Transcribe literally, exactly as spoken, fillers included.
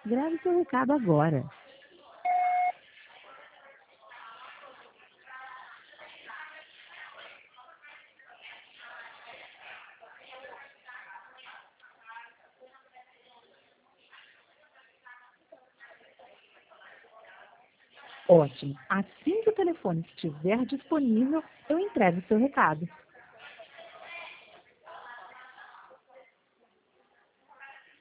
Grave seu recado agora. Ótimo. Assim que o telefone estiver disponível, eu entrego o seu recado.